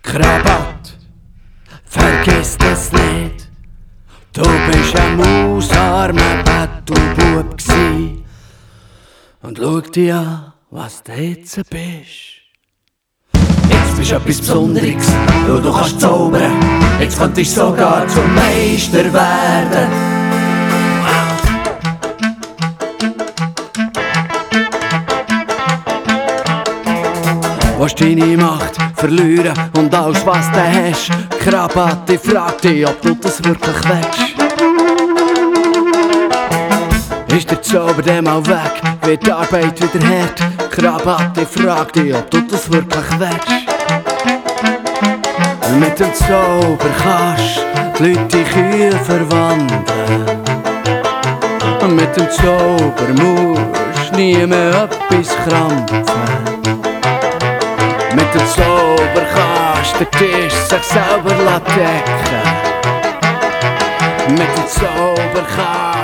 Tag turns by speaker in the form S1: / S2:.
S1: Krabat, vergiss das nicht. Du bist ein mausarmer Bettelbub gsi. Und schau dir an, was du jetzt bist. Jetzt bist du etwas Besonderes, du kannst zaubern. Jetzt könntest du sogar zum Meister werden. Willst deine Macht verlieren und alles was du hast? Krabat, ich frag dich, ob du das wirklich willst. Ist der Zauber dann mal weg, wird die Arbeit wieder hart? Krabat, ich frag dich, ob du das wirklich willst. Mit dem Zauber kannst die Leute in Kühe verwandeln. Mit dem Zauber musst nie mehr etwas krampfen. Mit dem Zauber kannst der Tisch sich selber decken. Mit dem Zauber kannst